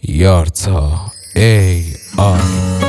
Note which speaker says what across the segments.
Speaker 1: یارتا ای آی.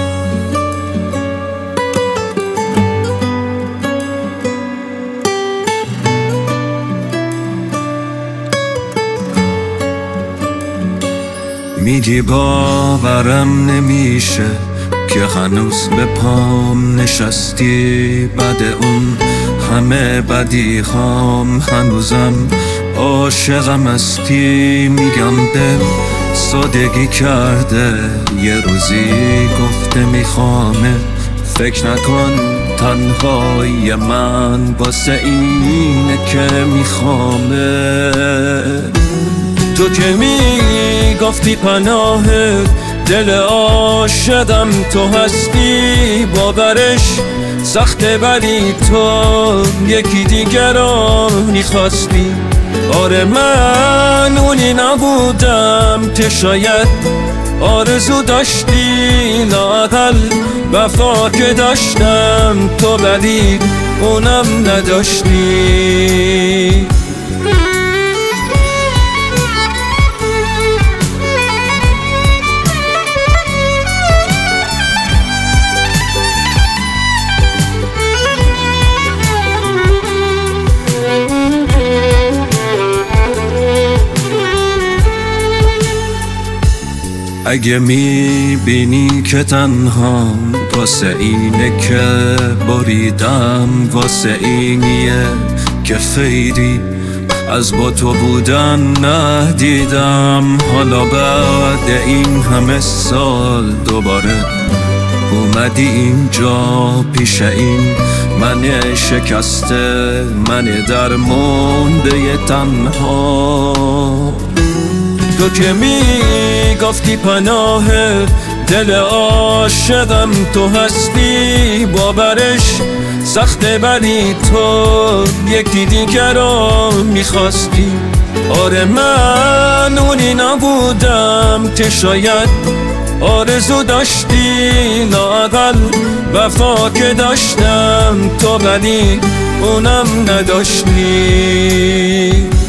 Speaker 2: میگی باورم نمیشه که هنوز به پام نشستی، بعد اون همه بدی خام هنوزم عاشقم هستی. میگم دل سادگی کرده، یه روزی گفته میخوامه. فکر نکن تنهایی من واسه اینه که میخوامه. تو که میگفتی پناه دل عاشقم تو هستی، باورش سخته ولی تو یکی دیگر رو میخواستی. آره من اونی نبودم که شاید آرزو داشتی، لااقل وفا که داشتم تو ولی اونم نداشتی. اگه میبینی که تنهام واسه اینه که بریدم، واسه اینیه که خیلی از با تو بودن ندیدم. حالا بعد این همه سال دوباره اومدی اینجا پیش این من شکسته، من درمونده تنها. تو که میگفتی پناه دل عاشقم تو هستی، باورش سخته ولی تو یکی دیگر رو میخواستی. آره من اونی نبودم که شاید آرزو داشتی، لااقل وفا که داشتم تو ولی اونم نداشتی.